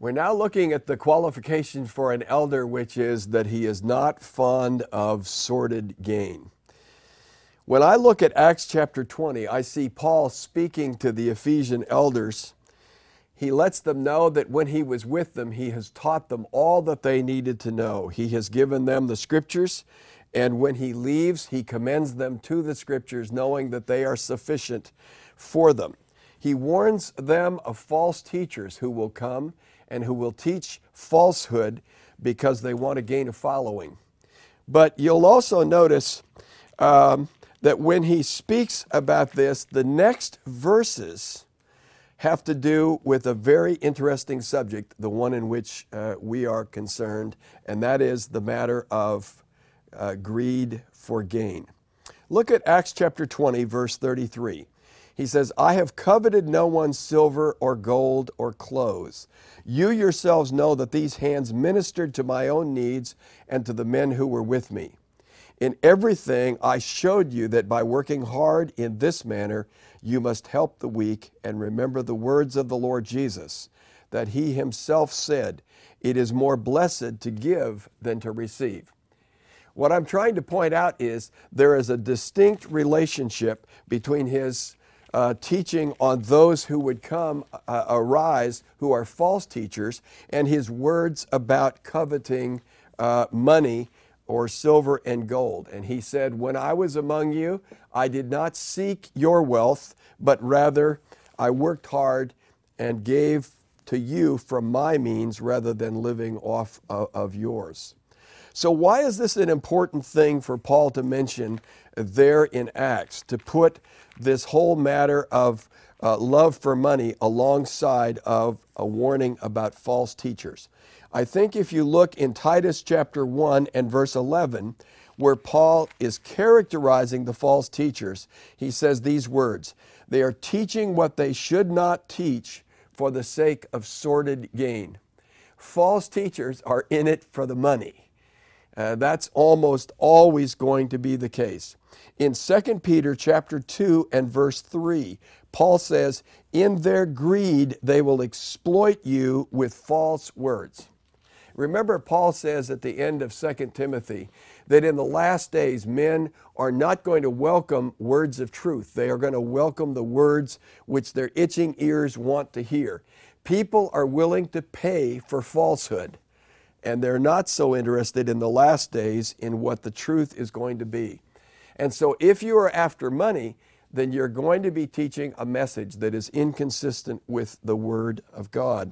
We're now looking at the qualification for an elder, which is that he is not fond of sordid gain. When I look at Acts chapter 20, I see Paul speaking to the Ephesian elders. He lets them know that when he was with them, he has taught them all that they needed to know. He has given them the scriptures, and when he leaves, he commends them to the scriptures, knowing that they are sufficient for them. He warns them of false teachers who will come and who will teach falsehood because they want to gain a following. But you'll also notice that when he speaks about this, the next verses have to do with a very interesting subject, the one in which we are concerned, and that is the matter of greed for gain. Look at Acts chapter 20, verse 33. He says, I have coveted no one's silver or gold or clothes. You yourselves know that these hands ministered to my own needs and to the men who were with me. In everything I showed you that by working hard in this manner, you must help the weak and remember the words of the Lord Jesus, that he himself said, it is more blessed to give than to receive. What I'm trying to point out is there is a distinct relationship between his teaching on those who would arise, who are false teachers, and his words about coveting money or silver and gold. And he said, when I was among you, I did not seek your wealth, but rather I worked hard and gave to you from my means rather than living off of yours. So why is this an important thing for Paul to mention there in Acts, to put this whole matter of love for money alongside of a warning about false teachers? I think if you look in Titus chapter 1 and verse 11, where Paul is characterizing the false teachers, he says these words, they are teaching what they should not teach for the sake of sordid gain. False teachers are in it for the money. That's almost always going to be the case. In 2 Peter chapter 2 and verse 3, Paul says, in their greed they will exploit you with false words. Remember, Paul says at the end of 2 Timothy that in the last days men are not going to welcome words of truth. They are going to welcome the words which their itching ears want to hear. People are willing to pay for falsehood, and they're not so interested in the last days in what the truth is going to be. And so if you are after money, then you're going to be teaching a message that is inconsistent with the Word of God.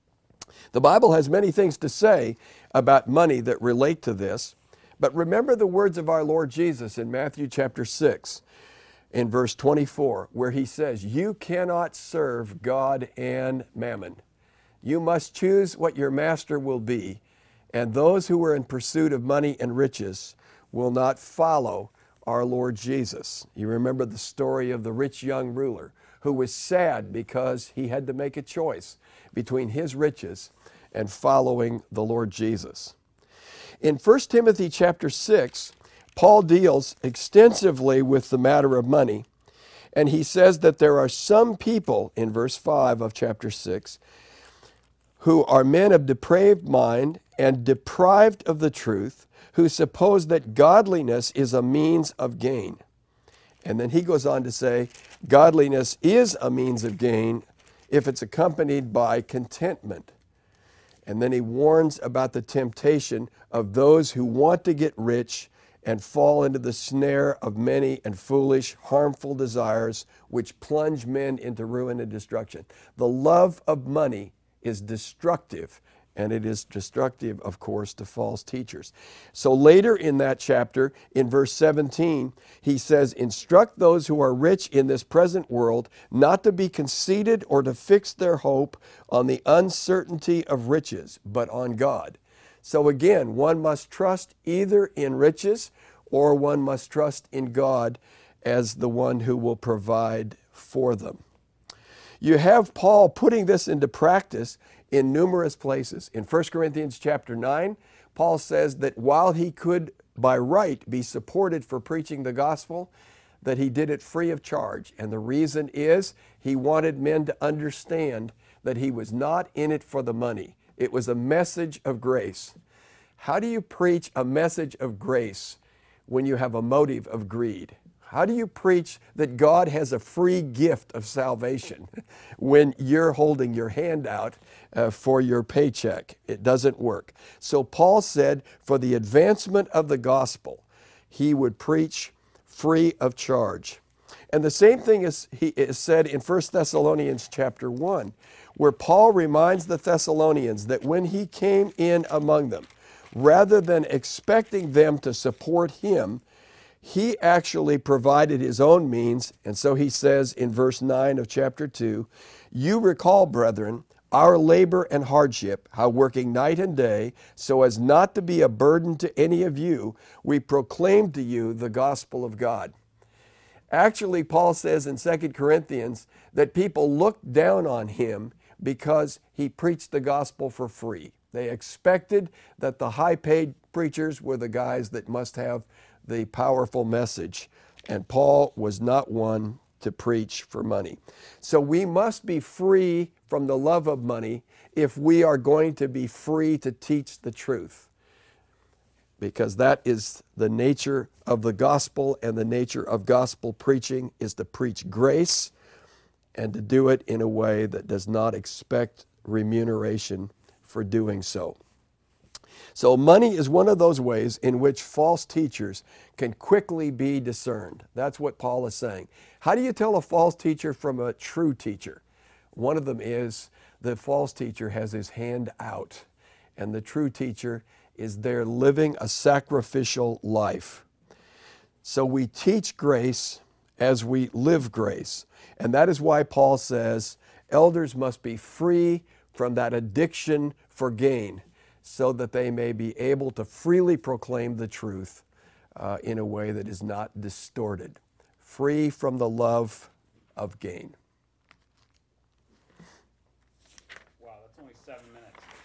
The Bible has many things to say about money that relate to this, but remember the words of our Lord Jesus in Matthew chapter 6 in verse 24, where he says, you cannot serve God and mammon. You must choose what your master will be, and those who are in pursuit of money and riches will not follow our Lord Jesus. You remember the story of the rich young ruler who was sad because he had to make a choice between his riches and following the Lord Jesus. In 1 Timothy chapter 6, Paul deals extensively with the matter of money, and he says that there are some people, in verse 5 of chapter 6, who are men of depraved mind and deprived of the truth, who suppose that godliness is a means of gain. And then he goes on to say, godliness is a means of gain if it's accompanied by contentment. And then he warns about the temptation of those who want to get rich and fall into the snare of many and foolish, harmful desires which plunge men into ruin and destruction. The love of money is destructive, and it is destructive, of course, to false teachers. So later in that chapter, in verse 17, he says, instruct those who are rich in this present world not to be conceited or to fix their hope on the uncertainty of riches, but on God. So again, one must trust either in riches or one must trust in God as the one who will provide for them. You have Paul putting this into practice in numerous places. In 1 Corinthians chapter 9, Paul says that while he could by right be supported for preaching the gospel, that he did it free of charge. And the reason is he wanted men to understand that he was not in it for the money, It was a message of grace. How do you preach a message of grace when you have a motive of greed? How do you preach that God has a free gift of salvation when you're holding your hand out for your paycheck? It doesn't work. So Paul said, for the advancement of the gospel, he would preach free of charge. And the same thing is said in 1 Thessalonians chapter 1, where Paul reminds the Thessalonians that when he came in among them, rather than expecting them to support him, he actually provided his own means. And so he says in verse 9 of chapter 2, you recall, brethren, our labor and hardship, how working night and day, so as not to be a burden to any of you, we proclaimed to you the gospel of God. Actually, Paul says in 2 Corinthians that people looked down on him because he preached the gospel for free. They expected that the high-paid preachers were the guys that must have the powerful message, and Paul was not one to preach for money. So we must be free from the love of money if we are going to be free to teach the truth, because that is the nature of the gospel, and the nature of gospel preaching is to preach grace and to do it in a way that does not expect remuneration for doing so. So money is one of those ways in which false teachers can quickly be discerned. That's what Paul is saying. How do you tell a false teacher from a true teacher? One of them is the false teacher has his hand out, and the true teacher is there living a sacrificial life. So we teach grace as we live grace. And that is why Paul says elders must be free from that addiction for gain, so that they may be able to freely proclaim the truth in a way that is not distorted, free from the love of gain. Wow, that's only 7 minutes.